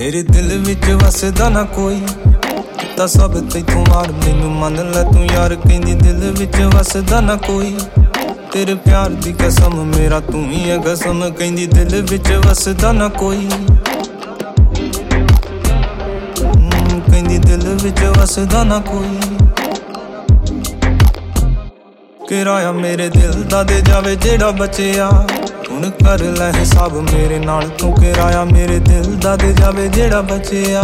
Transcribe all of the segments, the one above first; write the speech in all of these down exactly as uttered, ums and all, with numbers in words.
मेरे दिल विच वसदा ना कोई, ता सब तैथों मार मैनू मन लै तू यार। कहंदी दिल विच वसदा ना कोई, तेरे प्यार दी कसम मेरा तू ही है कसम। कहंदी दिल विच वसदा ना कोई, कहंदी दिल विच वसदा ना कोई। किराया मेरे दिल दा दे जावे जेड़ा बचिया, हुण कर लै हिसाब मेरे नाल तू। किराया मेरे दिल दा दे जावे जेड़ा बचिया,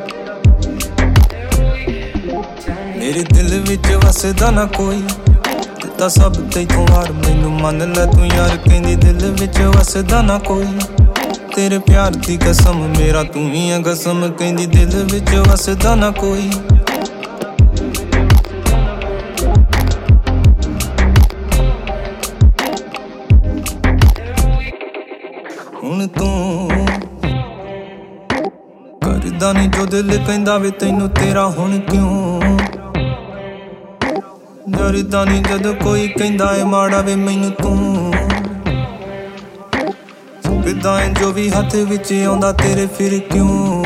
मेरे दिल विच वसदा ना कोई, ता सब तैथों हार मैनू मन लै तू यार। कहंदी दिल विच वसदा ना कोई, तेरे प्यार दी कसम मेरा तू ही है कसम। कहंदी दिल विच वसदा ना कोई, हुण तू करदा नहीं जो दिल कहंदा वे तैनू तेरा हुण क्यों। डरदा नहीं जद कोई कहंदा है माड़ा वे मैनू तू। चुकदा है जो भी हथ विच आउंदा तेरे फिर क्यों।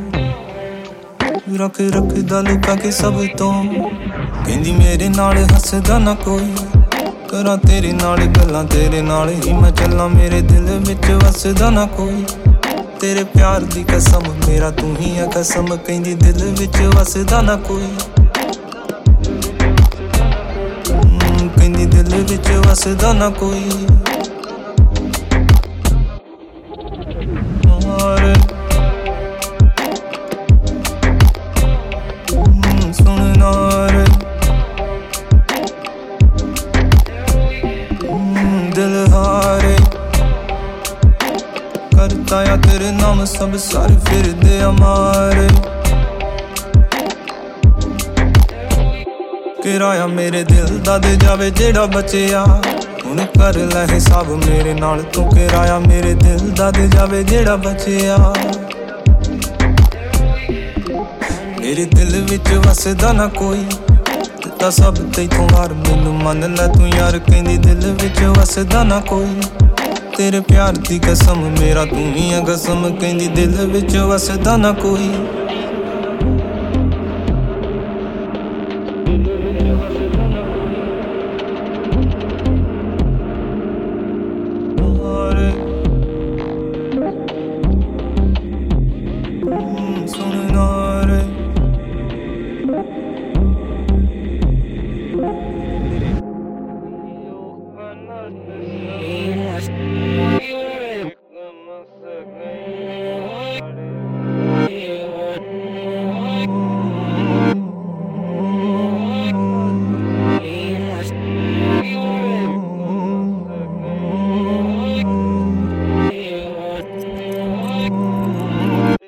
रख रखदा लुका के सब तो, कहंदी मेरे नाल हसदा ना कोई, करा तेरे नाल गल्लां तेरे नाल ही मैं चलां। मेरे दिल विच वसदा ना कोई, तेरे प्यार दी कसम मेरा तू ही है कसम। कहंदी दिल विच वसदा ना कोई, कहंदी दिल विच वसदा ना कोई। सुन नार दिल हारे, करता या तेरे नाम सब सारे फिर दे हमारे। किराया मेरे दिल दा दे जावे जेड़ा बचिया, हुण कर लै हिसाब मेरे नाल तू। किराया मेरे दिल दा दे जावे जेड़ा बचिया, मेरे दिल विच वसदा ना कोई, ता सब तैथों हार मैनू मन लै तू यार। कहंदी दिल विच वसदा ना कोई, तेरे प्यार दी कसम मेरा तू ही है कसम। कहंदी दिल विच वसदा ना कोई।